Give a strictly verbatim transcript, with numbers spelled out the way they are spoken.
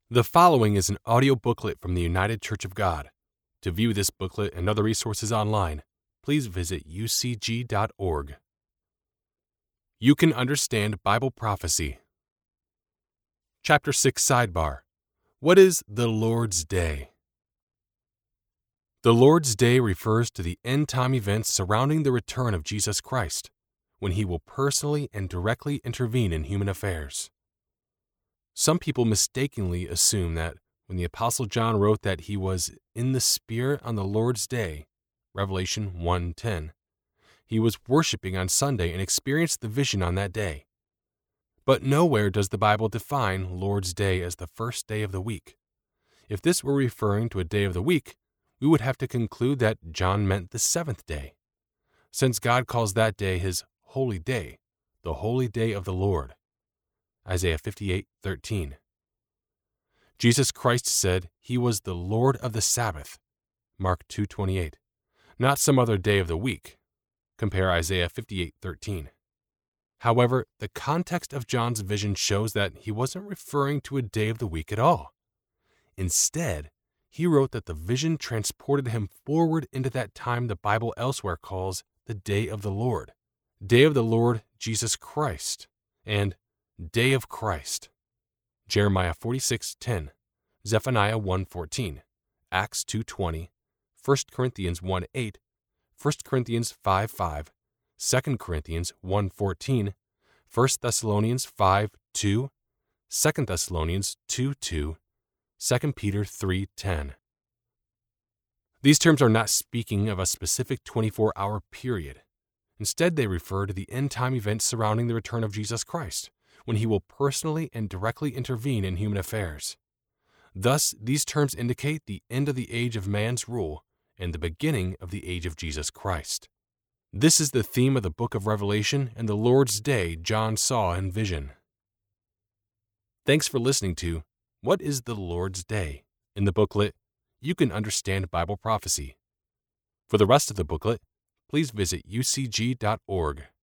The following is an audio booklet from the United Church of God. To view this booklet and other resources online, please visit u c g dot org. You Can Understand Bible Prophecy. Chapter six Sidebar. What is the Lord's Day? The Lord's Day refers to the end-time events surrounding the return of Jesus Christ, when he will personally and directly intervene in human affairs. Some people mistakenly assume that when the Apostle John wrote that he was in the Spirit on the Lord's Day, Revelation one ten, he was worshiping on Sunday and experienced the vision on that day. But nowhere does the Bible define Lord's Day as the first day of the week. If this were referring to a day of the week, we would have to conclude that John meant the seventh day, since God calls that day his holy day, the holy day of the Lord. Isaiah fifty-eight thirteen. Jesus Christ said he was the Lord of the Sabbath, Mark two twenty-eight, not some other day of the week. Compare Isaiah fifty-eight thirteen. However, the context of John's vision shows that he wasn't referring to a day of the week at all. Instead, he wrote that the vision transported him forward into that time the Bible elsewhere calls the Day of the Lord, Day of the Lord Jesus Christ, and Day of Christ. Jeremiah forty-six ten, Zephaniah one fourteen, Acts two twenty, First Corinthians one eight, First Corinthians five five, Second Corinthians one fourteen, First Thessalonians five two, Second Thessalonians two two, Second Peter three ten. These terms are not speaking of a specific twenty-four hour period. Instead, they refer to the end-time events surrounding the return of Jesus Christ, when he will personally and directly intervene in human affairs. Thus, these terms indicate the end of the age of man's rule and the beginning of the age of Jesus Christ. This is the theme of the book of Revelation and the Lord's Day John saw in vision. Thanks for listening to What is the Lord's Day? In the booklet, You Can Understand Bible Prophecy. For the rest of the booklet, please visit u c g dot org.